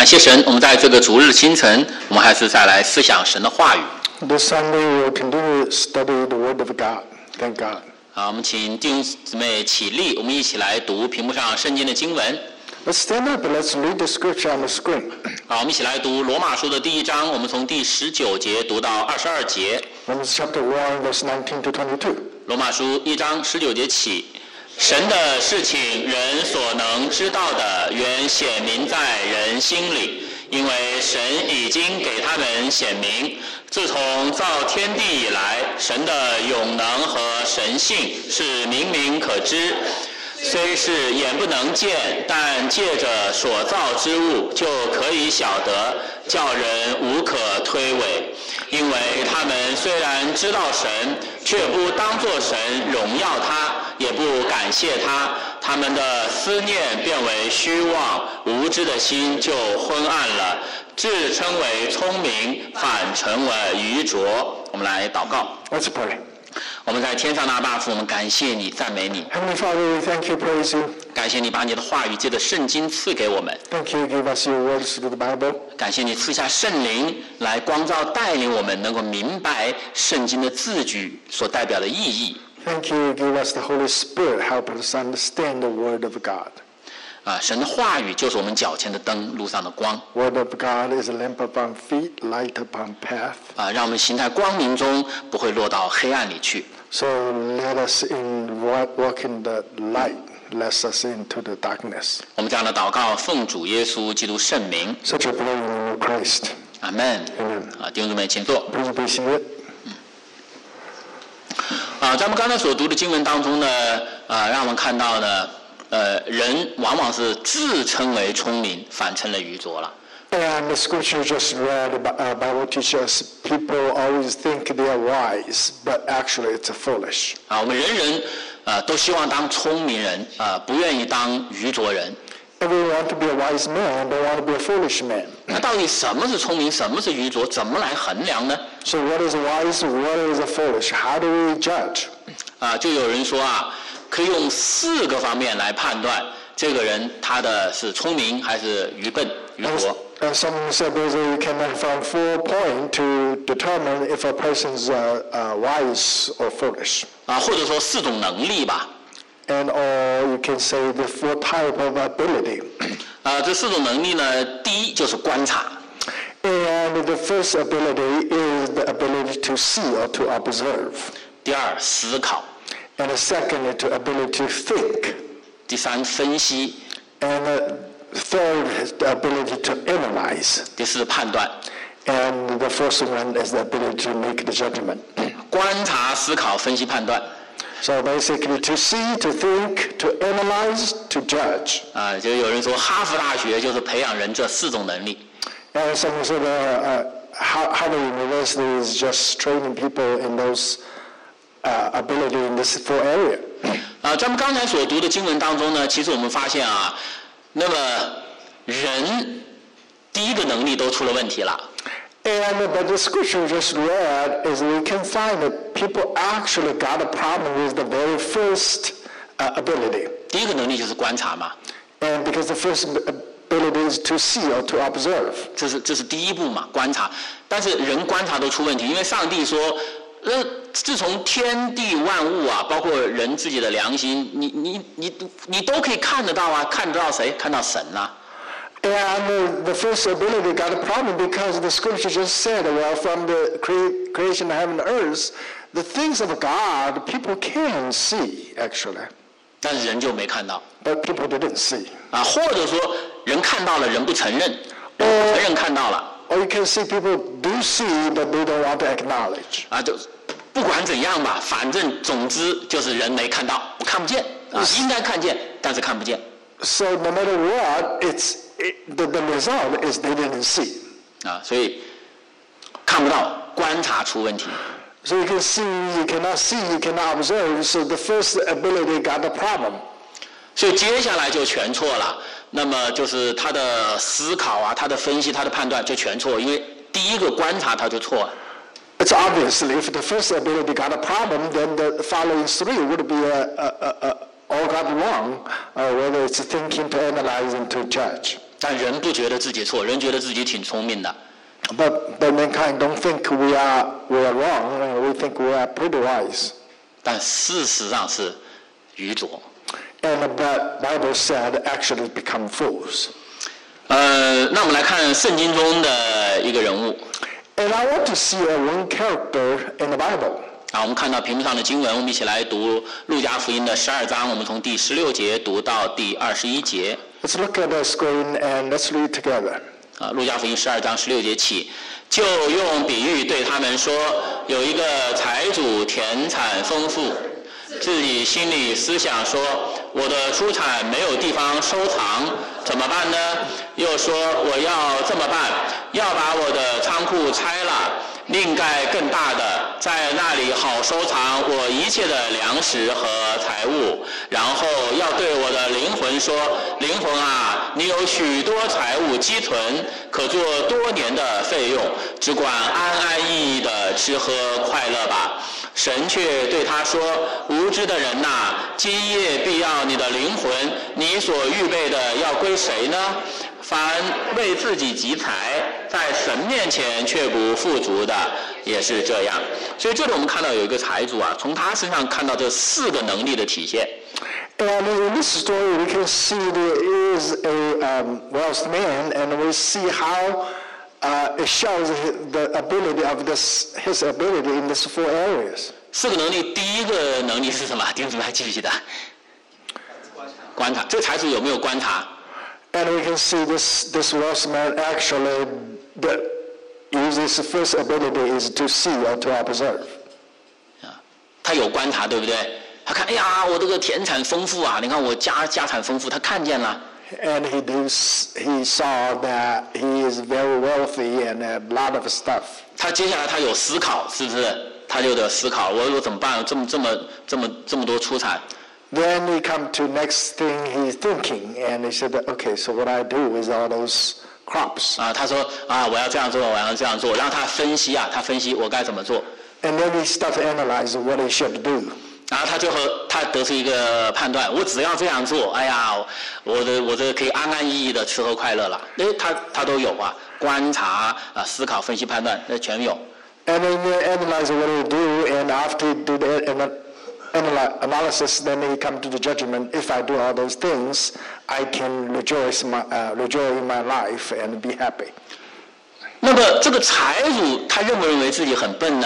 谢神，我们在这个主日清晨，我们还是再来思想神的话语。 This Sunday we will continue to study the Word of God. Thank God. 我们请弟兄姊妹起立，我们一起来读屏幕上圣经的经文。 Let's stand up and let's read the scripture on the screen. 我们一起来读罗马书的第1章，我们从第19节读到22节。 Romans chapter 1, verse 19 to 22. 罗马书1章19节起，神的事情人所能知道的，原显明在人心里，因为神已经给他们显明。自从造天地以来，神的永能和神性是明明可知，虽是眼不能见，但借着所造之物就可以晓得，叫人无可推诿。因为他们虽然知道神，却不当作神荣耀他，也不感谢他，他们的思念变为虚妄，无知的心就昏暗了，自称为聪明，反成为愚拙。我们来祷告。 Let's pray. 我们在天上的阿爸父，我们感谢你，赞美你。 Heavenly Father, we thank you, praise you. 感谢你把你的话语借着圣经赐给我们。 Thank you, give us your words through the Bible. 感谢你赐下圣灵来光照带领我们，能够明白圣经的字句所代表的意义。 Thank you, give us the Holy Spirit, help us understand the Word of God. 神的话语就是我们脚前的灯，路上的光。 Word of God is a lamp upon feet, light upon path. 让我们行在光明中，不会落到黑暗里去。 So let us walk in the light, lest us into the darkness. 我们这样的祷告，奉主耶稣基督圣名。 Such a glory in the name of Christ. 阿门。弟兄姊妹，请坐。 Please be seated. 在我们刚才所读的经文当中呢，让我们看到呢，人往往是自称为聪明，反成了愚拙了。 And the scripture just read, Bible teaches people always think they are wise, but actually it's foolish. 我们人人都希望当聪明人，不愿意当愚拙人。 Everyone want to be a wise man, don't want to be a foolish man. 那到底什么是聪明，什么是愚拙，怎么来衡量呢？ So what is wise, what is foolish? How do we judge? 就有人说可以用4个方面来判断这个人他的是聪明还是愚笨、愚拙。 And someone said basically you can find 4 points to determine if a person's wise or foolish. 或者说4种能力吧。 And or you can say the 4 type of ability. 这4种能力呢，第一就是观察。 And the first ability is the ability to see or to observe. 第二，思考。 And the second is the ability to think. 第三，分析。 And the third is the ability to analyze. 第四，判断。 And the first one is the ability to make the judgment. 观察、思考、分析、判断。 So basically to see, to think, to analyze, to judge. 就有人说哈佛大学就是培养人这4种能力。 And someone said Harvard University is just training people in those ability in this 4 area. 在我们刚才所读的经文当中呢，其实我们发现那么人第一个能力都出了问题了。 But the scripture just read is we can find that people actually got a problem with the very first ability. 第一个能力就是观察嘛。 And because the first ability is to see or to observe. 这是第一步嘛，观察。但是人观察都出问题，因为上帝说，自从天地万物包括人自己的良心，你都可以看得到看得到谁？看到神啊。 And the first ability got a problem because the scripture just said, well, from the creation of heaven and earth, the things of God people can see actually. 但是人就没看到。 But people didn't see. 或者说人看到了，人不承认，不承认看到了。 Or you can see people do see, but they don't want to acknowledge. 就不管怎样吧，反正总之就是人没看到，我看不见应该看见，但是看不见。 So no matter what, the result is they didn't see. 所以看不到，观察出问题。 So you can see, you cannot see, you cannot observe. So the first ability got a problem. 所以接下来就全错了。那么就是他的思考他的分析、他的判断就全错，因为第一个观察他就错了。 It's obviously if the first ability got a problem, then the following 3 would be all got wrong, whether it's thinking, to analyze, and to judge. 但人不觉得自己错，人觉得自己挺聪明的。 But mankind don't think we are wrong. We think we are pretty wise. 但事实上是愚拙。 And the Bible said actually become fools. 那我们来看圣经中的一个人物。 And I want to see one character in the Bible. 我们看到屏幕上的经文，我们一起来读路加福音的12章，我们从第16节读到第21节。 Let's look at the screen and let's read together. 路加福音12章16节起，就用比喻对他们说，有一个财主田产丰富，自己心里思想说，我的出产没有地方收藏，怎么办呢？又说我要这么办，要把我的仓库拆了，另盖更大的，在那里好收藏我一切的粮食和财物。然后要对我的灵魂说，灵魂啊，你有许多财物积存，可做多年的费用，只管安安逸逸的吃喝快乐吧。神却对他说，无知的人哪，今夜必要你的灵魂，你所预备的要归谁呢？凡为自己积财，在神面前却不富足的，也是这样。所以这里我们看到有一个财主从他身上看到这4个能力的体现。 And in this story, we can see there is a wealthy man, and we see how it shows the ability of his ability in these 4 areas. 4个能力，第一个能力是什么？弟兄姊妹还记不记得？观察。这财主有没有观察？ And we can see this wealthy man actually uses his first ability is to see or to observe. 他有观察，对不对？他看，哎呀，我这个田产丰富你看我家产丰富，他看见了。 And he saw that he is very wealthy and a lot of stuff. 他接下来他有思考，是不是？他就得思考，我怎么办？这么多出产。 Then he come to next thing he's thinking, and he said, okay, so what I do is all those crops. 他说我要这样做，我要这样做，让他分析他分析我该怎么做。 And then he starts to analyze what he should do. 然后他最后他得出一个判断，我只要这样做，哎呀，我这可以安安逸逸的吃喝快乐了。他都有观察思考、分析、判断，那全有。 And then he analyze what he do, and after he do the analysis, then he come to the judgment. If I do all those things, I can rejoice in my life and be happy. 那么这个财主他认不认为自己很笨呢？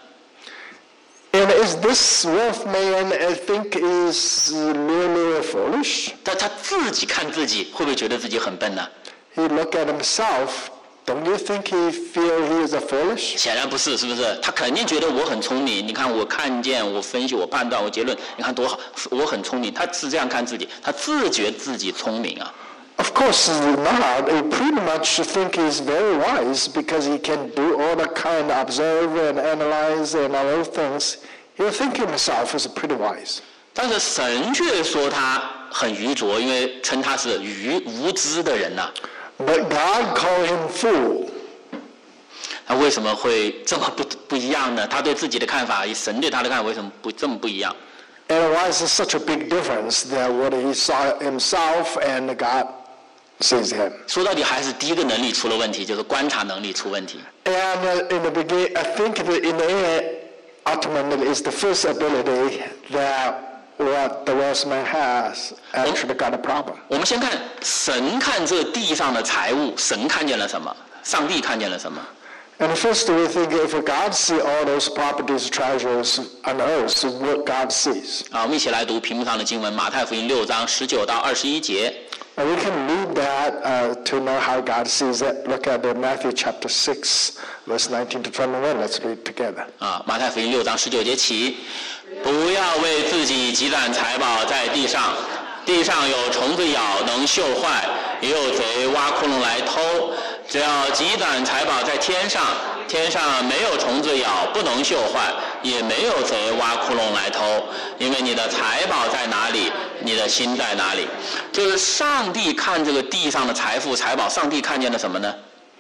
And is this wealth man, I think, is really foolish? 他自己看自己，会不会觉得自己很笨呢？ He look at himself. Don't you think he feel he is a foolish? 显然不是，是不是？他肯定觉得我很聪明。你看，我看见，我分析，我判断，我结论，你看多好，我很聪明。他是这样看自己，他自觉自己聪明 Of course not. He pretty much think he's very wise because he can do all the kind of observe and analyze and all those things. He'll think himself is pretty wise. 但是神却说他很愚拙，因为称他是无知的人 But God called him fool. 他为什么会这么不一样呢？他对自己的看法，神对他的看法为什么这么不一样？ And why is there such a big difference that what he saw himself and God sees him? 说到底还是第一个能力出了问题，就是观察能力出问题。 And in the beginning, I think that in the end, ultimately, is the first ability that what the wealthy man has actually got a problem. 我们先看神看这地上的财物，神看见了什么？上帝看见了什么？ And first we think if God see all those properties, treasures on earth, what God sees. 我们一起来读屏幕上的经文，马太福音6章19到21节。 And we can read that to know how God sees it. Look at Matthew chapter 6, verse 19 to 21. Let's read together. 马太福音6章19节起，不要为自己积攒财宝在地上，地上有虫子咬，能锈坏；也有贼挖窟窿来偷。只要积攒财宝在天上，天上没有虫子咬，不能锈坏，也没有贼挖窟窿来偷。因为你的财宝在哪里，你的心在哪里。就是上帝看这个地上的财富财宝，上帝看见了什么呢？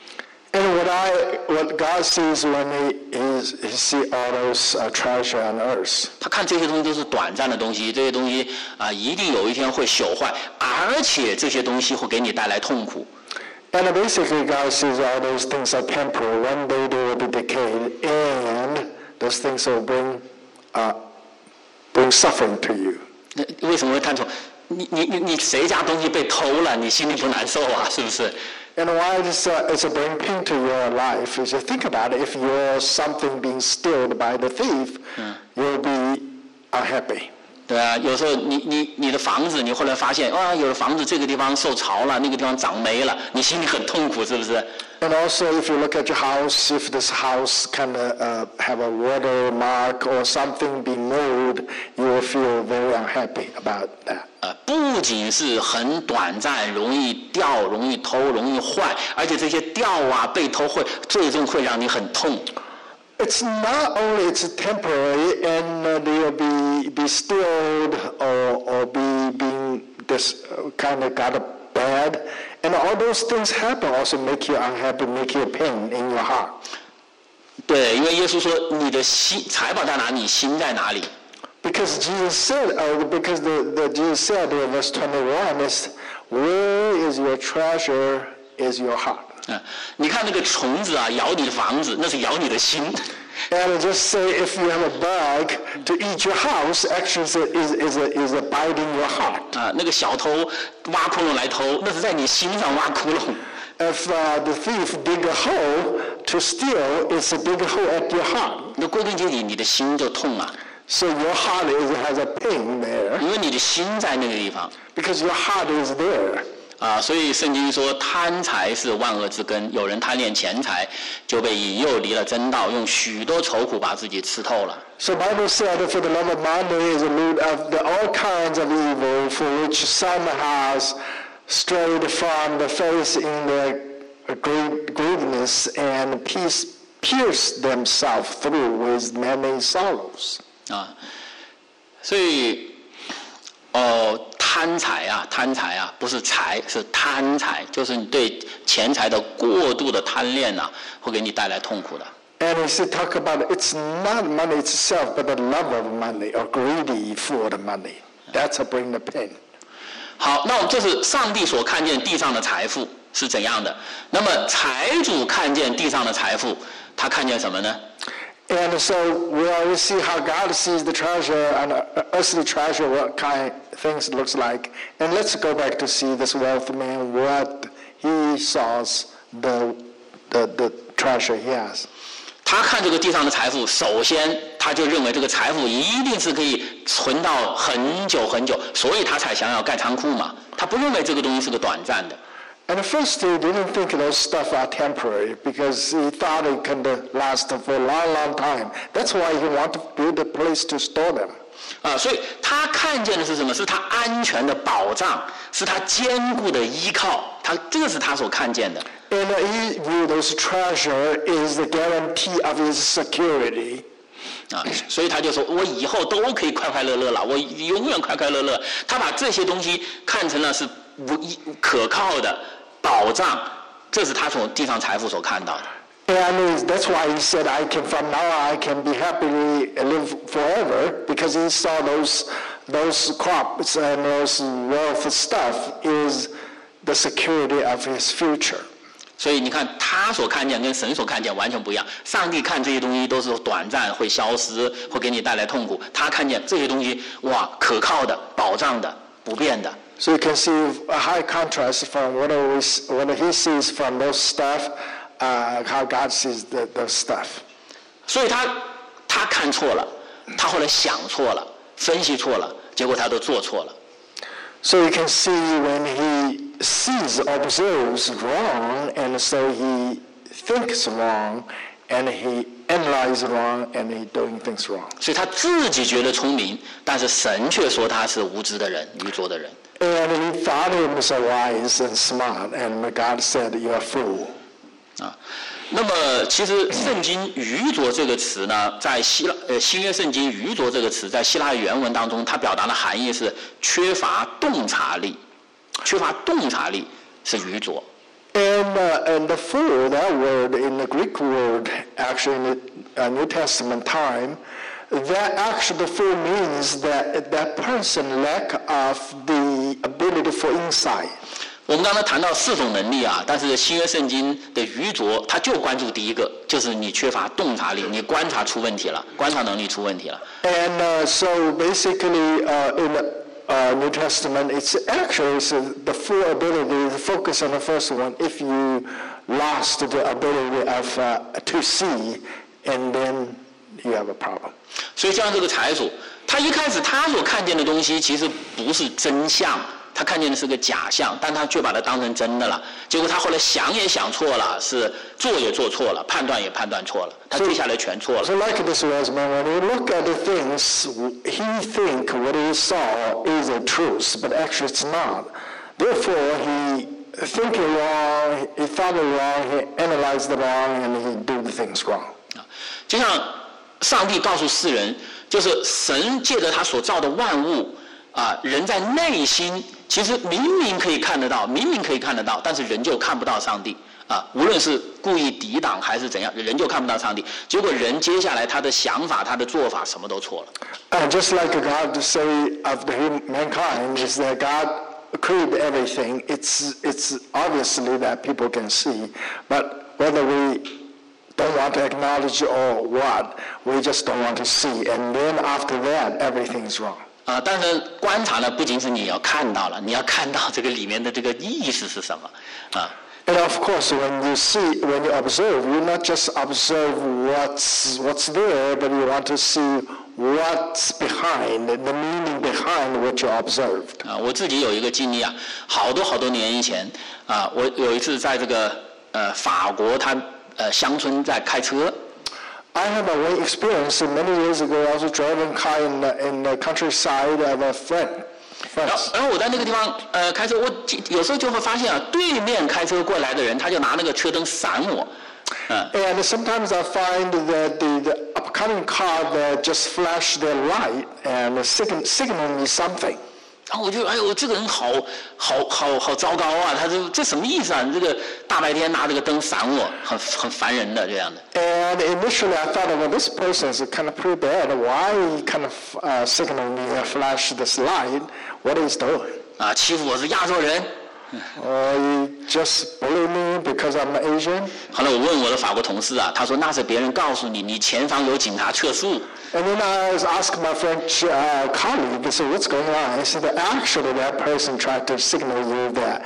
And what God sees when he see all those treasure on earth. 他看这些东西都是短暂的东西，这些东西一定有一天会朽坏，而且这些东西会给你带来痛苦。 And basically, God says all those things are temporal. One day they will be decayed, and those things will bring suffering to you. 为什么会贪图？你谁家东西被偷了，你心里不难受啊？是不是？ And why it's a bring pain to your life is you think about it. If you're something being stolen by the thief, you'll be unhappy. 对啊，有时候你的房子，你后来发现有的房子这个地方受潮了，那个地方长霉了，你心里很痛苦，是不是？ And also, if you look at your house, if this house kind of have a watermark or something being moved, you will feel very unhappy about that. 不仅是很短暂，容易掉、容易偷、容易坏，而且这些掉啊、被偷最终会让你很痛。 It's not only it's temporary and they'll be stilled or being this kind of got bad, and all those things happen also make you unhappy, make you pain in your heart. 对，因为耶稣说你的心财宝在哪里，心在哪里。 Because Jesus said, Jesus said in verse 21 is, where is your treasure is your heart. 你看那个虫子啊，咬你的房子，那是咬你的心。 And just say if you have a bug to eat your house, actually is biting your heart. 那个小偷挖窟窿来偷，那是在你心上挖窟窿。 If the thief dig a hole to steal, it's a dig a hole at your heart. 那归根结底，你的心就痛啊。 So your heart has a pain there. 因为你的心在那个地方。 Because your heart is there. 所以圣经说贪财是万恶之根，有人贪恋钱财，就被引诱离了真道，用许多愁苦把自己吃透了。 So Bible said that for the love of money is the root of all kinds of evil, for which some has strayed from the faith in their greediness and pierced themselves through with many sorrows. 所以贪财啊，不是财，是贪财，就是你对钱财的过度的贪恋啊，会给你带来痛苦的。 And he said, talk about it's not money itself, but the love of money or greedy for the money. That's what bring the pain. 好，那我们这是上帝所看见地上的财富是怎样的？那么财主看见地上的财富，他看见什么呢？ And so we always see how God sees the treasure and earthly treasure, what kind of things it looks like. And let's go back to see this wealthy man, what he saws the treasure he has. 他看这个地上的财富，首先他就认为这个财富一定是可以存到很久很久，所以他才想要盖仓库嘛。他不认为这个东西是个短暂的。 And at first he didn't think those stuff are temporary because he thought it could last for a long, long time. That's why he wanted to build a place to store them. 所以他看见的是什么？是他安全的保障，是他坚固的依靠。这个是他所看见的。 And he viewed those treasure is the guarantee of his security. 所以他就说：“我以后都可以快快乐乐了，我永远快快乐乐。”他把这些东西看成了是可靠的保障，这是他从地上财富所看到的。 And that's why he said, from now on, I can be happily live forever, because he saw those crops and those wealth stuff is the security of his future. 所以你看，他所看见跟神所看见完全不一样。上帝看这些东西都是短暂，会消失，会给你带来痛苦。他看见这些东西，哇，可靠的、保障的、不变的。 So you can see a high contrast from what he sees from those stuff, how God sees the stuff. 所以他看错了，他后来想错了，分析错了，结果他都做错了。 So you can see when he observes wrong, and so he thinks wrong, and he analyzes wrong, and he doing things wrong. 所以他自己觉得聪明，但是神却说他是无知的人、愚拙的人。 And he thought him so wise and smart, and God said, "You're a fool." 那么其实圣经愚拙这个词呢，在新约圣经愚拙这个词在希腊语原文当中，它表达的含义是缺乏洞察力，缺乏洞察力是愚拙。 And the fool, that word in the Greek word, actually in the New Testament time, that actually the fool means that person lack of the ability for insight. 我们刚才谈到4种能力啊，但是新约圣经的愚拙，他就关注第一个，就是你缺乏洞察力，你观察出问题了，观察能力出问题了。 And so basically, in the New Testament, it's actually the full ability to focus on the first one. If you lost the ability of to see, and then you have a problem. 所以就像这个财主，他一开始他所看见的东西其实不是真相。他看见的是个假象，但他却把它当成真的了。结果他后来想也想错了，是做也做错了，判断也判断错了，他接下来全错了。 So like this was, when you look at the things, he think what he saw is the truth, but actually it's not. Therefore, he think it wrong, he thought it wrong, he analyzed it wrong, and he do the things wrong. 就像上帝告诉世人，就是神借着他所造的万物啊，人在内心。其实明明可以看得到，但是人就看不到上帝啊！无论是故意抵挡还是怎样，人就看不到上帝。结果人接下来他的想法、他的做法什么都错了。 And just like God to say of the mankind is that God created everything. It's obviously that people can see, but whether we don't want to acknowledge or what, we just don't want to see. And then after that, everything's wrong. 但是观察呢，不仅是你要看到了，你要看到这个里面的这个意思是什么啊。 And of course, when you observe, you not just observe what's there, but you want to see what's behind, the meaning behind what you observed. 我自己有一个经历啊，好多年以前啊，我有一次在这个法国，他乡村在开车。 I have one experience many years ago. I was driving car in the countryside of a friend. 然后我在那个地方开车，我有时候就会发现啊，对面开车过来的人，他就拿那个车灯闪我。 And sometimes I find that the upcoming car that just flash their light and signal me something. 然后我就这个人好糟糕啊！他这什么意思啊？你这个大白天拿这个灯闪我，很烦人的这样的。 And initially I thought, well, this person is kind of pretty bad. Why he kind of signal me and flash this light? What is doing? 啊，欺负我是亚洲人。 You just bully me because I'm Asian? 后来我问我的法国同事啊，他说那是别人告诉你，你前方有警察测速。 And then I asked my French colleague, so what's going on? I said, actually, that person tried to signal you that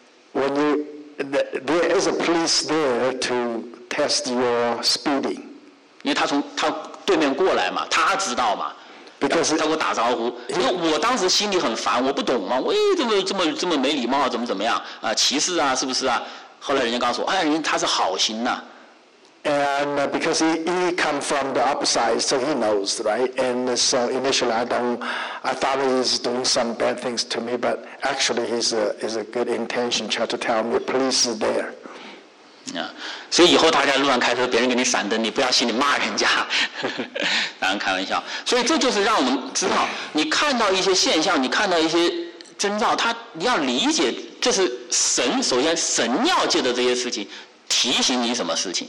there is a police there to test your speeding. 因为他从他对面过来嘛，他知道嘛。 Because 他给我打招呼，因为我当时心里很烦，我不懂嘛，喂，这么没礼貌，怎么样啊？歧视啊，是不是啊？后来人家告诉我，人家他是好心呐。 And because he come from the upside, so he knows, right? And so initially I thought he's doing some bad things to me, but actually he's a good intention, try to tell me police is there. 所以以后大家路上开车，别人给你闪灯，你不要心里骂人家，当然开玩笑。所以这就是让我们知道，你看到一些现象，你看到一些征兆，你要理解，这是神，首先神要借着这些事情提醒你什么事情。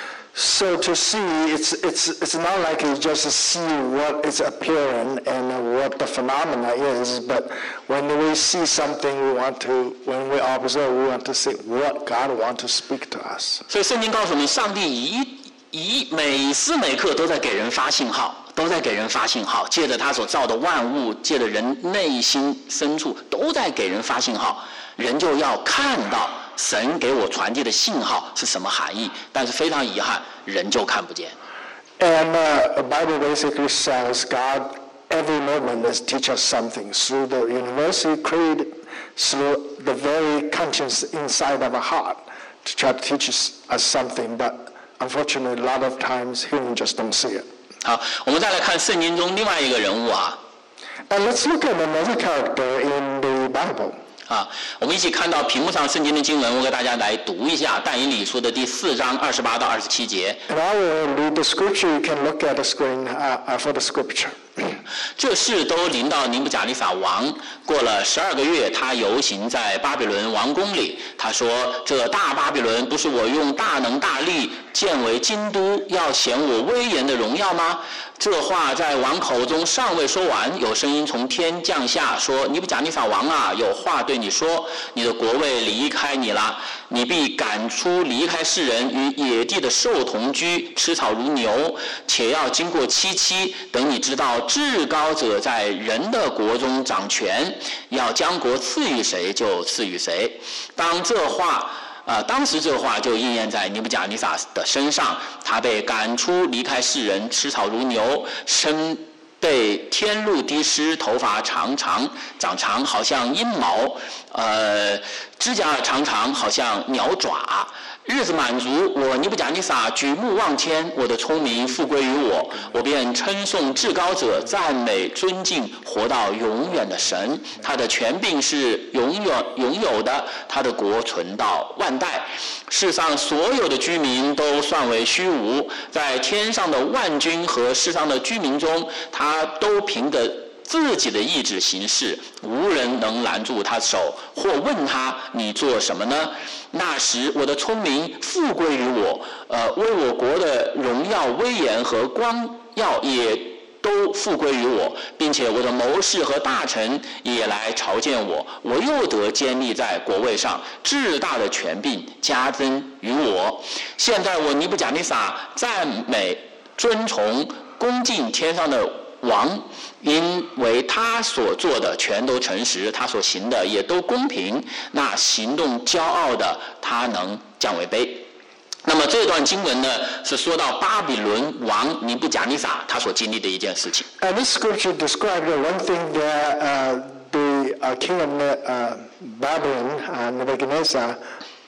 So to see, it's not like you just see what is appearing and what the phenomena is, but when we see something, when we observe, we want to see what God wants to speak to us. 所以圣经告诉我们，上帝每时每刻都在给人发信号，借着他所造的万物，借着人内心深处，都在给人发信号，人就要看到。神给我传递的信号是什么含义？但是非常遗憾，人就看不见。 And the Bible basically says God every moment is teach us something through the universe He created, through the very conscience inside of our heart to try to teach us something. But unfortunately, a lot of times humans just don't see it. 好，我们再来看圣经中另外一个人物啊。 And let's look at another character in the Bible. 我们一起看到屏幕上圣经的经文，我给大家来读一下但以理书的第4章28到27节。 And I will read the scripture. You can look at the screen for the scripture. 这事都临到尼布甲尼撒王，过了12个月，他游行在巴比伦王宫里。他说：“这大巴比伦不是我用大能大力建为京都，要显我威严的荣耀吗？这话在王口中尚未说完，有声音从天降下，说：尼布甲尼撒王啊，有话对你说，你的国位离开你了，你必赶出离开世人，与野地的兽同居，吃草如牛，且要经过7期，等你知道至高者在人的国中掌权，要将国赐予谁就赐予谁。当时这话就应验在尼布甲尼撒的身上，他被赶出离开世人，吃草如牛，身被天露滴湿，头发长长好像阴毛，指甲长长好像鸟爪。日子满足，我尼布甲尼撒举目望天，我的聪明复归于我，我便称颂至高者，赞美尊敬活到永远的神。他的权柄是永有的，他的国存到万代。世上所有的居民都算为虚无，在天上的万军和世上的居民中，他都凭着自己的意志行事，无人能拦住他手，或问他你做什么呢？那时我的聪明复归于我，为我国的荣耀威严和光耀也都复归于我，并且我的谋士和大臣也来朝见我，我又得坚立在国位上，至大的权柄加增于我。现在我尼布甲尼撒赞美尊崇恭敬天上的王，因为他所做的全都诚实，他所行的也都公平，那行动骄傲的他能降为卑。那么这段经文呢，是说到巴比伦王尼布甲尼撒他所经历的一件事情。 And this scripture described one thing that the king of Babylon, Nebuchadnezzar,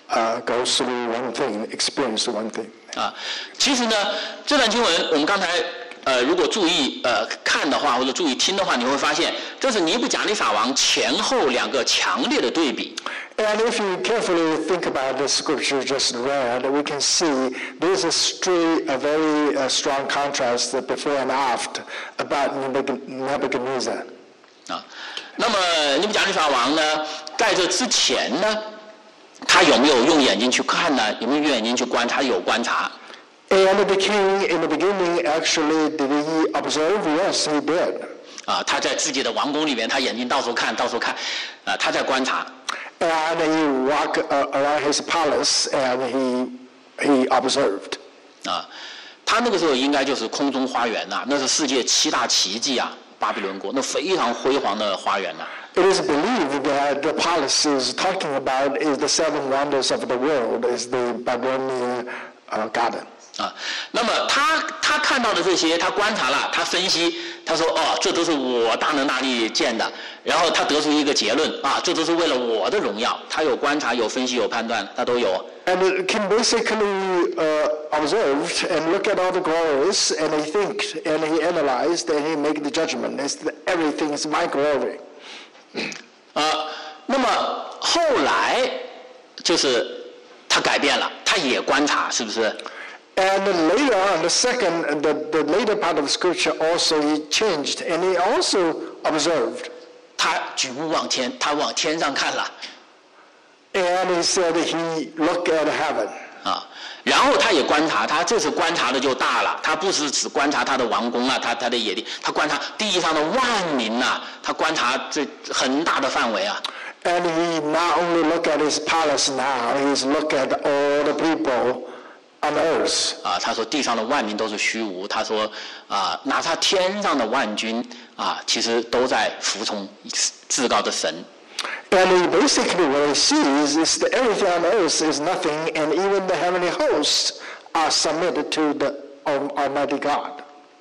goes through one thing, experienced one thing. 其实呢，这段经文我们刚才如果注意看的话，或者注意听的话，你会发现这是尼布甲尼撒王前后两个强烈的对比。 And if you carefully think about the scripture just read, we can see there's a very strong contrast before and after about Nebuchadnezzar. 那么尼布甲尼撒王呢，在这之前呢，他有没有用眼睛去看呢？有没有用眼睛去观察？有观察。 And the king, in the beginning, actually, did he observe? Yes, he did. 他在自己的王宫里面，他眼睛到处看，他在观察。 And he walked around his palace, and he observed. 他那个时候应该就是空中花园呐，那是世界7大奇迹啊，巴比伦国那非常辉煌的花园呐。 It is believed that the palace is talking about is the 7 wonders of the world, is the Babylonian garden. 那么他看到的这些，他观察了，他分析，他说这都是我大能大力建的，然后他得出一个结论这都是为了我的荣耀。他有观察，有分析，有判断，他都有。 And the king basically observed and looked at all the glories, and he think, and he analyzed, and he make the judgment. Everything is my glory. 那么后来就是他改变了，他也观察，是不是？ And later on, the later part of the scripture also he changed, and he also observed. 他举目望天，他往天上看了。 And he said he looked at heaven. 然后他也观察，他这次观察的就大了，他不是只观察他的王宫他的野地，他观察地上的万民他观察这很大的范围啊。 And he not only look at his palace now, he's look at all the people on earth. 他说地上的万民都是虚无，他说哪怕天上的万军其实都在服从至高的神。 And basically what he sees is that everything on earth is nothing, and even the heavenly hosts are submitted to the Almighty God.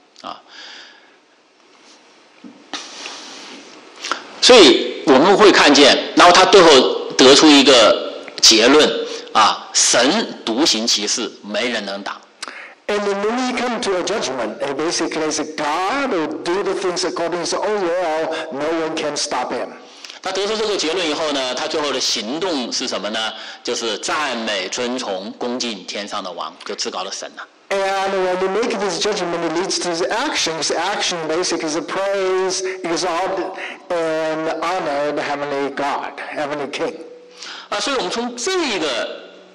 所以我们会看见，然后他最后得出一个结论神独行其事，没人能挡。 And then when we come to a judgment, and basically it's God will do the things according to his own will, no one can stop him. 他得出这个结论以后呢，他最后的行动是什么呢？就是赞美、尊崇、恭敬天上的王，就至高的神了。 And when we make this judgment, it leads to his action. His action basically is a praise, exalt, and honor the heavenly God, heavenly King. 所以我们从这个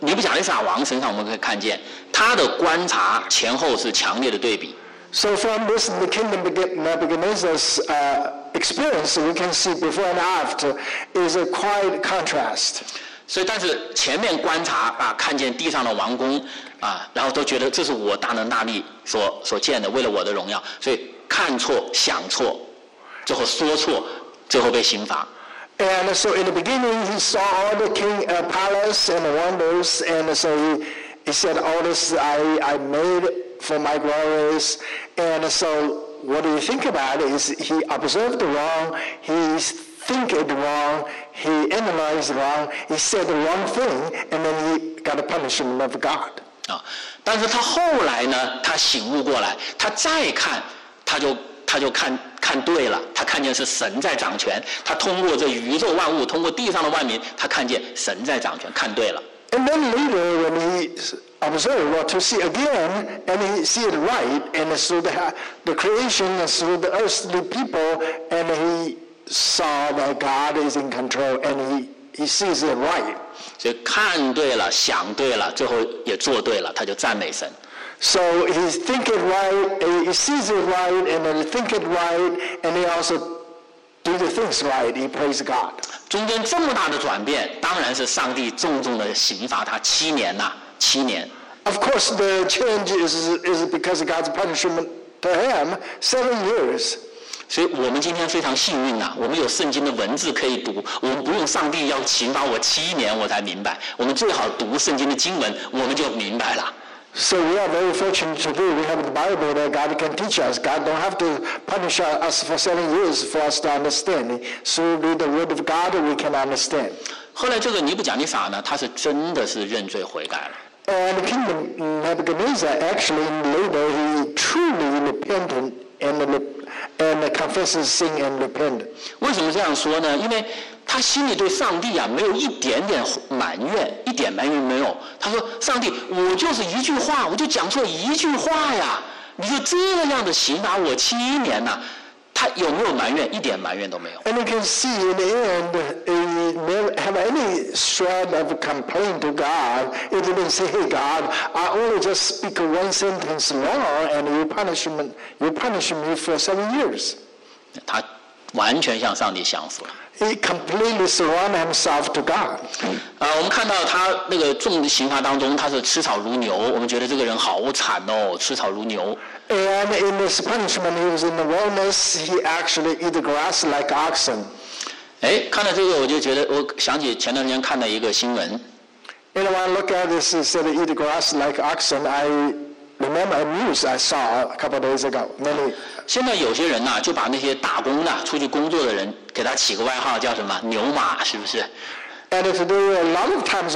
尼布甲尼撒王身上我们可以看见他的观察前后是强烈的对比。 So from this, the kingdom Nebuchadnezzar's experience, we can see before and after is a quite contrast. 所以，但是前面观察啊，看见地上的王宫啊，然后都觉得这是我大能大力所建的，为了我的荣耀，所以看错、想错，最后说错，最后被刑罚。 And so in the beginning, he saw all the king palace and wonders, and so he said, all this I made for my glories. And so what do you think about it is he observed wrong, he think it wrong, he analyzed wrong, he said the wrong thing, and then he got a punishment of God. 啊，但是他后来呢，他醒悟过来，他再看，他就看对了，他看见是神在掌权，他通过这宇宙万物，通过地上的万民，他看见神在掌权，看对了。 And then later, when he observed or to see again, and he see it right, and through the creation and through the earthly people, and he saw that God is in control, and he sees it right. 所以看对了，想对了，最后也做对了，他就赞美神。 So he think it right, he sees it right, and then he think it right, and he also do the things right. He praise God. 中间这么大的转变，当然是上帝重重的刑罚他7年呐，7年。 Of course, the change is because of God's punishment to him 7 years. 所以我们今天非常幸运呐，我们有圣经的文字可以读，我们不用上帝要刑罚我7年我才明白，我们最好读圣经的经文，我们就明白了。 So we are very fortunate to do. We have the Bible that God can teach us. God don't have to punish us for 7 years for us to understand. So through the Word of God, we can understand. 后来这个尼布甲尼撒呢，他是真的是认罪悔改了。 And the kingdom Nebuchadnezzar actually later he truly repented and confesses sin and repent. 为什么这样说呢？因为他心里对上帝啊没有一点点埋怨，一点埋怨没有。他说：“上帝，我就是一句话，我就讲错一句话呀，你就这样的刑罚我7年呐。”他有没有埋怨？一点埋怨都没有。 And you can see in the end, he never have any shred of complaint to God. He didn't say, "Hey God, I only just speak one sentence wrong, and you punish me for 7 years." 他完全向上帝降服了。 He completely surrendered himself to God. 我们看到他那个重刑罚当中，他是吃草如牛，我们觉得这个人好惨哦，吃草如牛。 And in this punishment, he was in the wilderness. He actually eat the grass like oxen. 看到这个我就觉得，我想起前段时间看的一个新闻。 And when I look at this, he said, "Eat the grass like oxen." I remember a news I saw a couple of days ago. 现在有些人呐，就把那些打工的、出去工作的人，给他起个外号叫什么牛马，是不是？ And today, a lot of times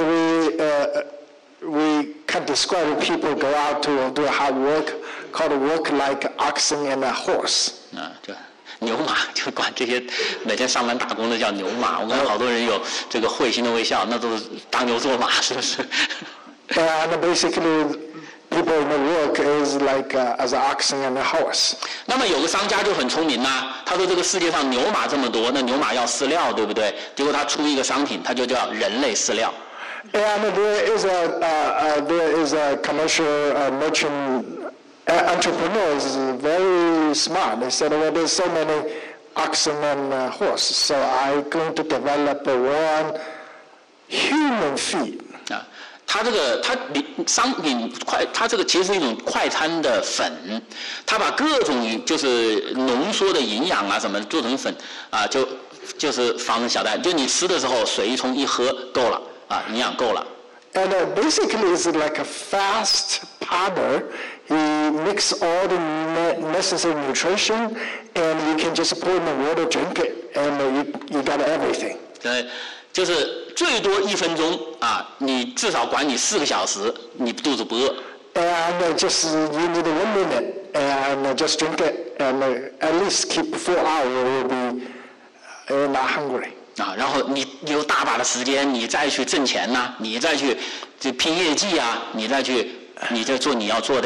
we can describe people go out to do hard work, called work like oxen and a horse. 对，牛马就管这些每天上班打工的叫牛马。我看好多人有这个会心的微笑，那都是当牛做马，是不是？ And basically, people in the work is like as an oxen and a horse. 那么有个商家就很聪明啦，他说这个世界上牛马这么多，那牛马要饲料，对不对？结果他出一个商品，他就叫人类饲料。 And there is a commercial merchant entrepreneur is very smart. They said, "Well, there's so many oxen and horses, so I'm going to develop one human feed." 它这个商品它这个其实是一种快餐的粉，它把各种就是浓缩的营养啊什么做成粉啊，就是防小袋，就你吃的时候水一冲一喝够了啊，营养够了。 And basically, it's like a fast powder. He mix all the necessary nutrition, and you can just pour in the water, drink it, and you got everything. 对，就是最多1分钟啊，你至少管你4个小时，你肚子不饿。 And just you need 1 minute, and just drink it, and at least keep 4 hours. You'll be not hungry. 然后你有大把的时间，你再去挣钱呐，你再去就拼业绩啊，你再做你要做的呀。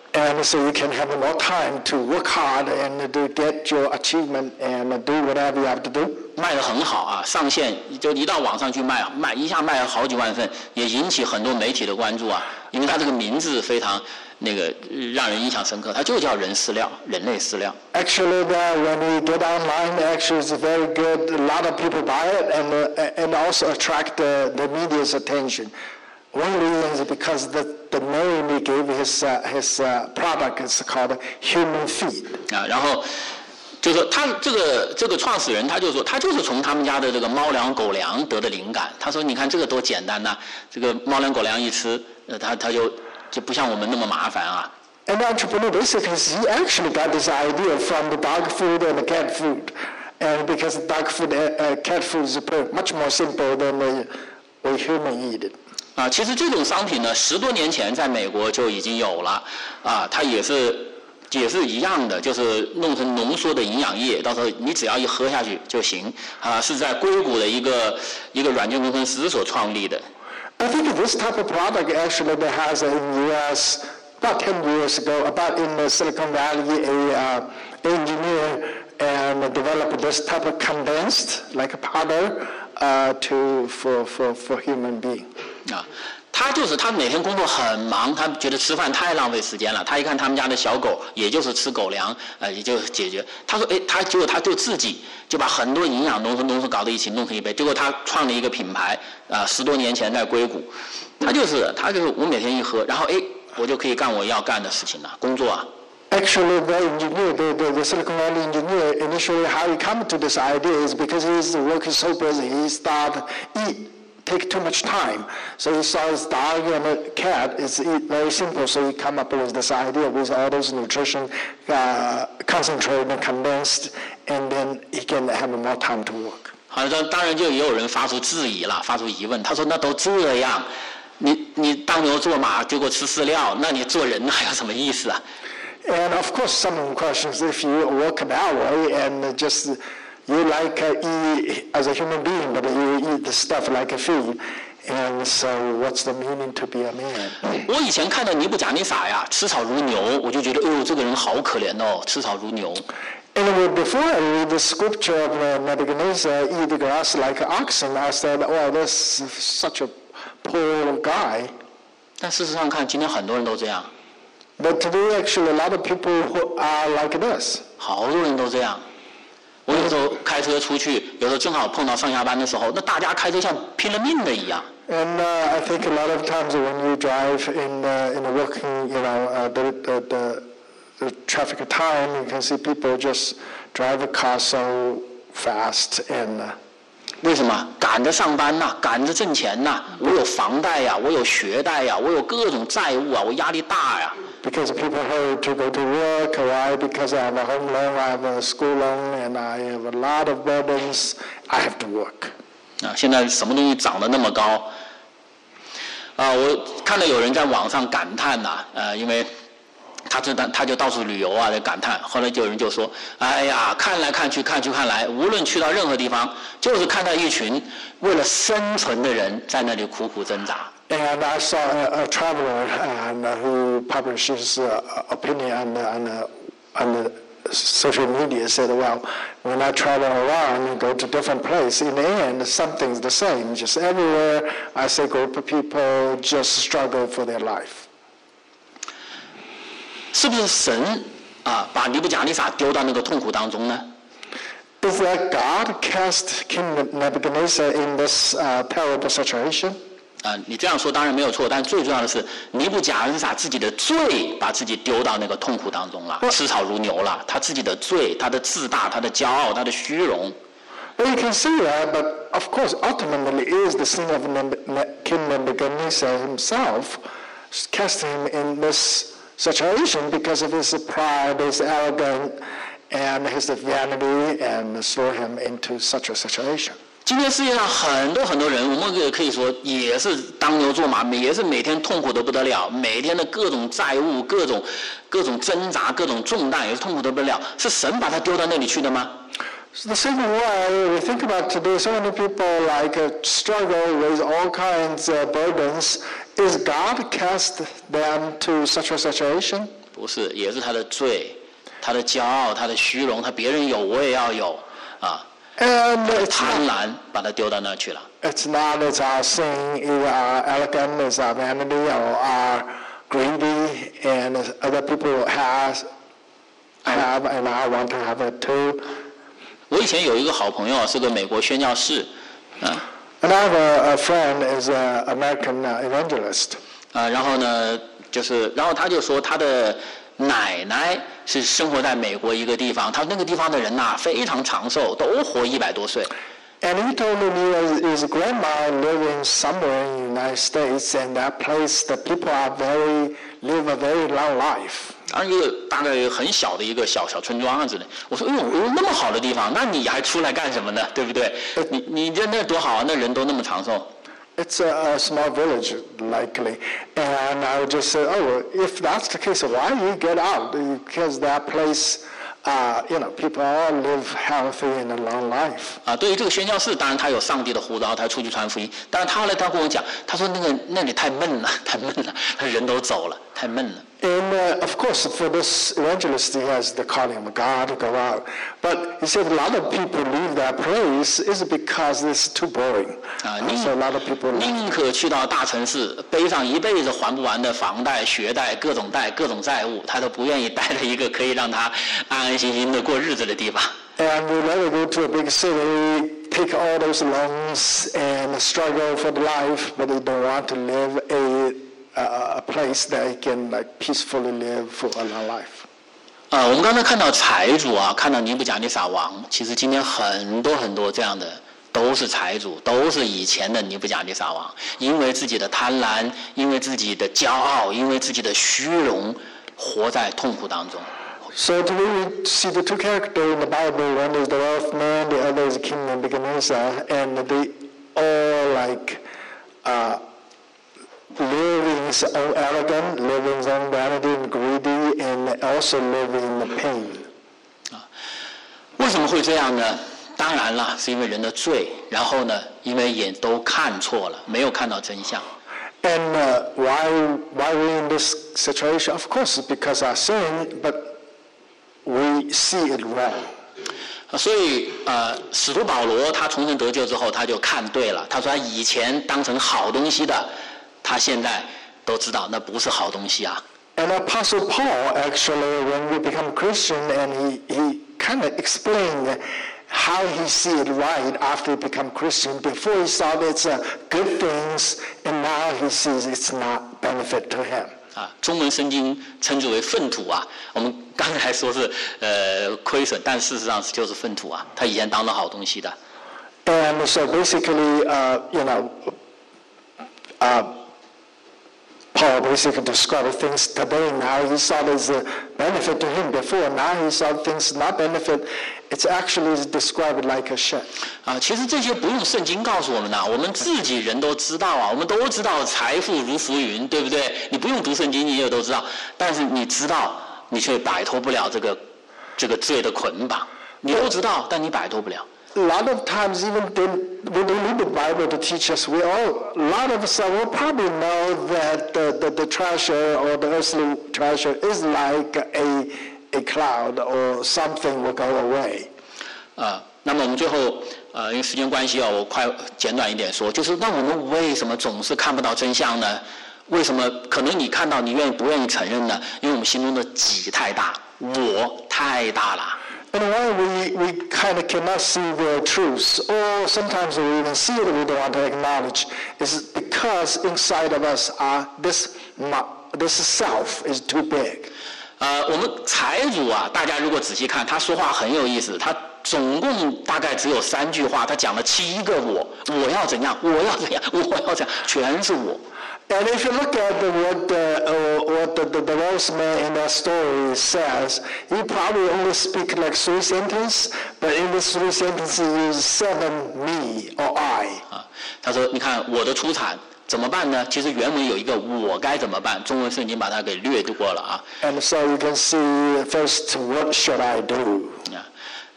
And so you can have more time to work hard and to get your achievement and do whatever you have to do. 卖得很好啊，上线就一到网上去卖一下卖了好几万份，也引起很多媒体的关注啊。因为它这个名字非常让人印象深刻，它就叫人饲料，人类饲料。 Actually, when we get online, actually it's very good. A lot of people buy it and also attract the media's attention. One reason is because the name he gave his product is called human feed. 啊，然后就是他这个创始人他就说，他就是从他们家的这个猫粮狗粮得的灵感。他说，你看这个多简单呐，这个猫粮狗粮一吃，他就不像我们那么麻烦啊。 And the entrepreneur basically, he actually got this idea from the dog food and the cat food, and because dog food, cat food is much more simple than the human eat it. 啊，其实这种商品呢，10多年前在美国就已经有了，啊，它也是一样的，就是弄成浓缩的营养液，到时候你只要一喝下去就行，啊，是在硅谷的一个软件工程师所创立的。 I think this type of product actually that has in US about 10 years ago, about in Silicon Valley, a engineer and developed this type of condensed like a powder for human being. 啊，他每天工作很忙，他觉得吃饭太浪费时间了。他一看他们家的小狗，也就是吃狗粮，也就解决。他说，结果他就自己就把很多营养浓缩搞在一起，弄成一杯。结果他创了一个品牌，10多年前在硅谷，他就是我每天一喝，然后我就可以干我要干的事情了，工作啊。 Actually, the engineer, the Silicon Valley engineer, initially how he came to this idea is because his work is so busy, take too much time. So he saw his dog and a cat, it's very simple, so he come up with this idea with all those nutrition concentrated and condensed, and then he can have more time to work. 好，当然就也有人发出质疑了，发出疑问，他说那都这样，你当牛做马，结果吃饲料，那你做人还有什么意思啊？ And of course, some questions, if you work that way and just you like eat as a human being, but you eat the stuff like a feed, and so what's the meaning to be a man? 我以前看到尼布甲尼撒呀，吃草如牛，我就觉得，这个人好可怜哦，吃草如牛。 And before I read the scripture of Nebuchadnezzar eat the grass like oxen, I said, "Oh, this is such a poor guy." 但事实上看，今天很多人都这样。 But today, actually, a lot of people who are like this. 好多人都这样。我有时候开车出去，有时候正好碰到上下班的时候，那大家开车像拼了命的一样。 And I think a lot of times when you drive in the working, the traffic time, you can see people just drive a car so fast and. 为什么赶着上班呐，赶着挣钱呐？我有房贷呀，我有学贷呀，我有各种债务啊，我压力大呀。 Because people hurry to go to work, why? Because I have a home loan, I have a school loan, and I have a lot of burdens. I have to work. 啊，现在什么东西涨得那么高？啊，我看到有人在网上感叹呐，因为他就到处旅游啊，在感叹。后来就有人就说：“哎呀，看来看去，看来，无论去到任何地方，就是看到一群为了生存的人在那里苦苦挣扎。” And I saw a traveler who publishes opinion on the social media said, well, when I travel around and go to different places, in the end, something's the same. Just everywhere I see a group of people just struggle for their life. 是不是神把尼布甲尼撒丢到那个痛苦当中呢？ Is that God cast King Nebuchadnezzar in this terrible situation? 你这样说当然没有错，但最重要的是尼布甲尼撒自己的罪把自己丢到那个痛苦当中了，吃草如牛了。他自己的罪，他的自大，他的骄傲，他的虚荣。 Well, you can say that, but of course, ultimately, it is the sin of King Nebuchadnezzar himself, cast him in this situation because of his pride, his arrogance, and his vanity, and throw him into such a situation. 今天世界上很多人，我们也可以说也是当牛做马，也是每天痛苦得不得了，每天的各种债务、各种挣扎、各种重担，也是痛苦得不得了。是神把他丢到那里去的吗？ So the same way we think about today, so many people struggle with all kinds of burdens. Is God cast them to such a situation? 不是，也是他的罪，他的骄傲，他的虚荣，他别人有我也要有啊。贪婪把他丢到那去了。 It's not it's our sin, either our arrogance, it's our vanity, or our greedy, and other people have, and I want to have it too. 我以前有一个好朋友是个美国宣教士， And I have a friend is an American evangelist. 然后呢，然后他就说他的奶奶是生活在美国一个地方，他那个地方的人呐非常长寿，都活100多岁。 And he told me his grandma living somewhere in the United States, and that place the people live a very long life. 然后一个大概很小的一个小村庄啊之类。我说，哎呦，那么好的地方，那你还出来干什么呢？对不对？你这那多好啊，那人都那么长寿。 It's a small village, likely. And I would just say, oh, if that's the case, why you get out? Because that place, people all live healthy and a long life. 对于这个宣教士，当然他有上帝的呼召，他出去传福音。但是他跟我讲，他说那里太闷了，人都走了，太闷了。 And of course, for this evangelist, he has the calling of God to go out. But he said a lot of people leave that place is because it's too boring. So a lot of people 宁可去到大城市，背上一辈子还不完的房贷、学贷、各种债务，他都不愿意待在一个可以让他安安心心的过日子的地方。 And we rather go to a big city, take all those loans and struggle for the life, but they don't want to live a place that they can peacefully live for a long life. 我们刚才看到财主啊，看到尼布甲尼撒王，其实今天很多这样的都是财主，都是以前的尼布甲尼撒王，因为自己的贪婪，因为自己的骄傲，因为自己的虚荣，活在痛苦当中。 So do we see the two characters in the Bible? One is the wealth man, the other is the king Nebuchadnezzar, and they all live in his own arrogance, live in his own vanity and greedy, and also live in the pain. 为什么会这样呢？当然了，是因为人的罪，然后呢，因为眼都看错了，没有看到真相。 And why we're in this situation? Of course, because our sin, but we see it wrong. 所以使徒保罗他重生得救之后，他就看对了。他说他以前当成好东西的，他现在都知道那不是好东西啊。 And Apostle Paul actually, when we become Christian, and he kind of explained how he see it right after he become Christian. Before he saw it's good things, and now he sees it's not benefit to him. 中文圣经称之为粪土啊。我们刚才说是亏损，但事实上就是粪土啊。他以前当了好东西的。 And so basically, Paul basically described things today. Now he saw there's a benefit to him before. Now he saw things not benefit. It's actually described like a shit. 其实这些不用圣经告诉我们的，我们自己人都知道啊。我们都知道财富如浮云，对不对？你不用读圣经，你也都知道。但是你知道，你却摆脱不了这个罪的捆绑。你都知道，但你摆脱不了。 A lot of times, even when they read the Bible to teach us, a lot of us will probably know that the treasure or the earthly treasure is like a cloud or something will go away. 那么我们最后因为时间关系我快简短一点说，就是那我们为什么总是看不到真相呢？为什么可能你看到你不愿意承认呢？因为我们心中的己太大，我太大了。 And why we kind of cannot see the truth, or sometimes we even see it, we don't want to acknowledge, is because inside of us this self is too big. 我们财主啊，大家如果仔细看，他说话很有意思，他总共大概只有3句话，他讲了7个我要怎样，我要怎样，我要怎样，全是我。 And if you look at what the wise man in that story says, he probably only speak like 3 sentences, but in this 3 sentences he uses 7 me or I. 他说，你看我的出产怎么办呢？其实原文有一个我该怎么办，中文圣经把它给略过了啊。 And so you can see first, what should I do?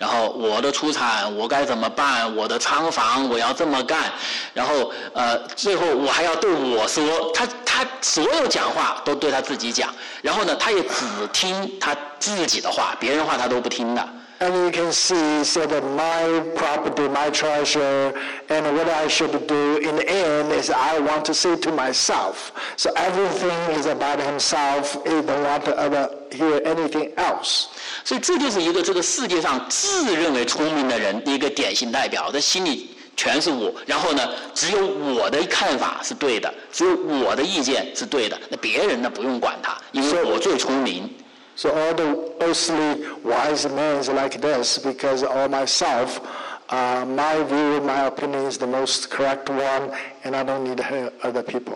然后我的出产我该怎么办？我的仓房我要这么干，然后最后我还要对我说，他所有讲话都对他自己讲，然后呢，他也只听他自己的话，别人话他都不听的。 And you can see, he said that my property, my treasure, and what I should do in the end is I want to say to myself. So everything is about himself. He don't want to ever hear anything else. 所以这就是一个这个世界上自认为聪明的人的一个典型代表，他心里全是我，然后呢，只有我的看法是对的，只有我的意见是对的，那别人呢不用管他，因为我最聪明。 So all the earthly wise men is like this because all myself, my view, my opinion is the most correct one, and I don't need to hear other people.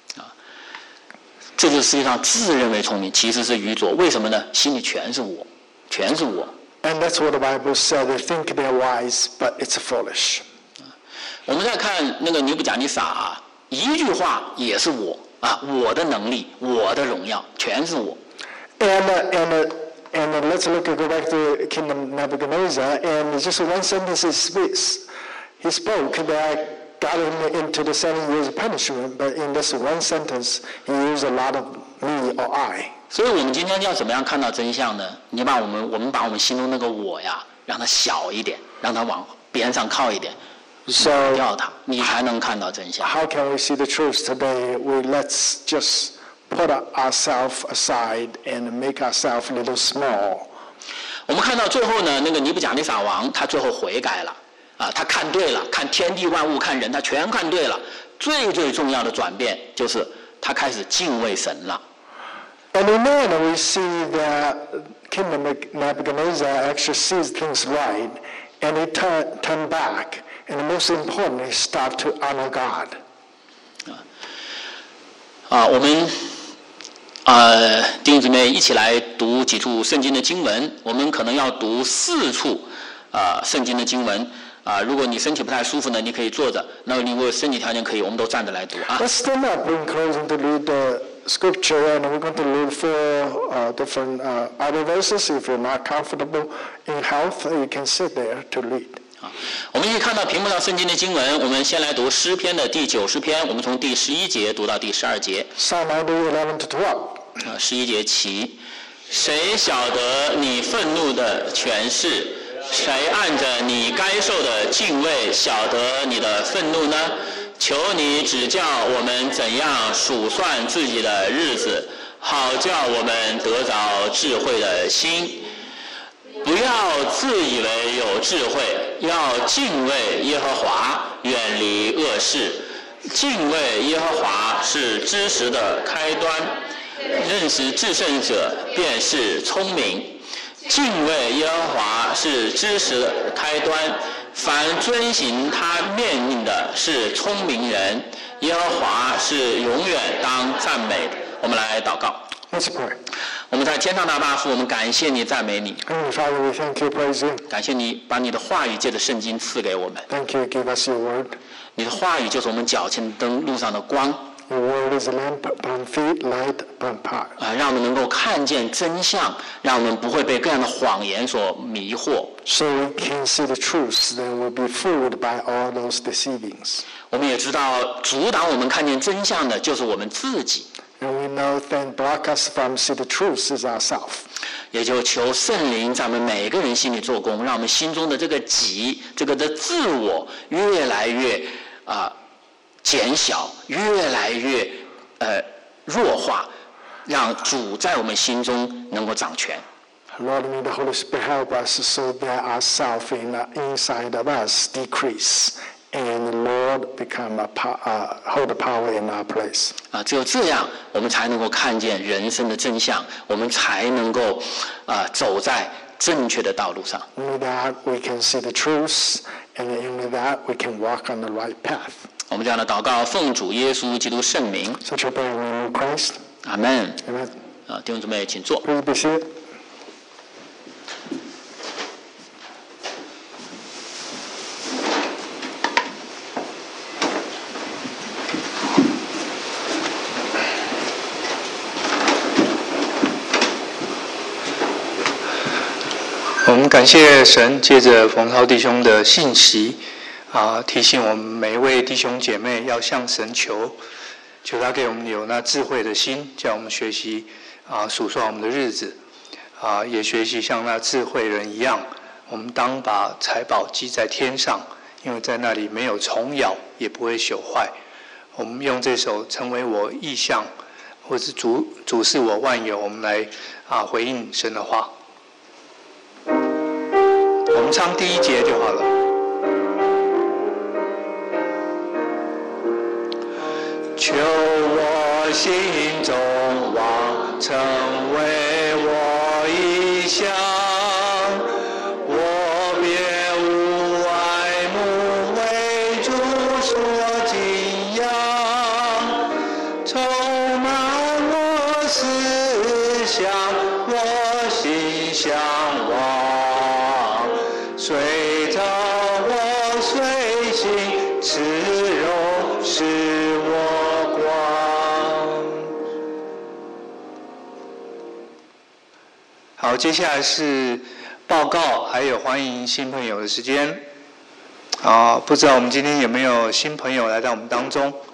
这就是世界上自认为聪明，其实是愚拙。为什么呢？心里全是我，全是我。 And that's what the Bible said. They think they're wise, but it's foolish. 我们再看那个尼布甲尼撒啊，一句话也是我啊，我的能力，我的荣耀，全是我。 And let's go back to King Nebuchadnezzar, and just one sentence he spoke that got him into the 7 years of punishment, but in this one sentence, he used a lot of me or I. 所以我们今天要怎么样看到真相呢？你把我们把我们心中那个我呀，让它小一点，让它往边上靠一点，抹掉它，你才能看到真相。 How can we see the truth today? Let's just put ourselves aside and make ourselves a little small. 我们看到最后呢，那个尼布甲尼撒王他最后悔改了啊，他看对了，看天地万物，看人，他全看对了。最重要的转变就是他开始敬畏神了。 And in the end, we see that King Nebuchadnezzar actually sees things right, and he turn back. And most importantly, start to honor God. 我们弟兄姊妹一起来读几处圣经的经文。我们可能要读4处圣经的经文。如果你身体不太舒服呢，你可以坐着；那如果身体条件可以，我们都站着来读啊。 Let's stand up in closing to read the scripture, and we're going to read 4 different other verses. If you're not comfortable in health, you can sit there to read. 我们可以看到屏幕上圣经的经文。我们先来读诗篇的第90篇，我们从第11节读到第12节。 Psalm 90:11 to 12. 11节起，谁晓得你愤怒的权势？谁按着你该受的敬畏晓得你的愤怒呢？求你指教我们怎样数算自己的日子，好叫我们得着智慧的心。不要自以为有智慧，要敬畏耶和华，远离恶事。敬畏耶和华是知识的开端，认识至圣者便是聪明。敬畏耶和华是知识的开端，凡遵行他命令的是聪明人。耶和华是永远当赞美的。我们来祷告。 Let's pray. 我们在天上大爸父，我们感谢你，赞美你。 Heavenly Father, we thank you, praise you. 感谢你把你的话语借着圣经赐给我们。 Thank you, give us your word. 你的话语就是我们脚前的灯，路上的光。 Your word is a lamp upon feet, light upon path. 让我们能够看见真相，让我们不会被各样的谎言所迷惑。 So we can see the truth, then we'll be fooled by all those deceivings. 我们也知道，阻挡我们看见真相的就是我们自己。 And we know that block us from see the truth is ourselves. 也就求圣灵在我们每个人心里做工，让我们心中的这个己，这个的自我越来越减小，越来越弱化，让主在我们心中能够掌权。 Lord, may the Holy Spirit help us so that ourself inside of us decrease, and the Lord become hold the power in our place. 只有这样，我们才能够看见人生的真相，我们才能够走在正确的道路上。 Only that we can see the truth, and only that we can walk on the right path. 我们这样的祷告，奉主耶稣基督圣名。 Such a prayer in the name of Christ. 阿门。 Amen. 弟兄姊妹，请坐。 Please be seated. 我我们感谢神，借着冯超弟兄的信息提醒我们每一位弟兄姐妹要向神求他给我们有那智慧的心，叫我们学习数算我们的日子也学习像那智慧人一样，我们当把财宝积在天上，因为在那里没有虫咬，也不会朽坏。我们用这首成为我意象，或是主是我万有，我们来回应神的话。我们唱第一节就好了。求我心中望，成为我意象，我别无爱慕，为主所敬仰，充满我思想，我心向往，随着我随心，慈容是我光。好，接下来是报告，还有欢迎新朋友的时间。不知道我们今天有没有新朋友来到我们当中？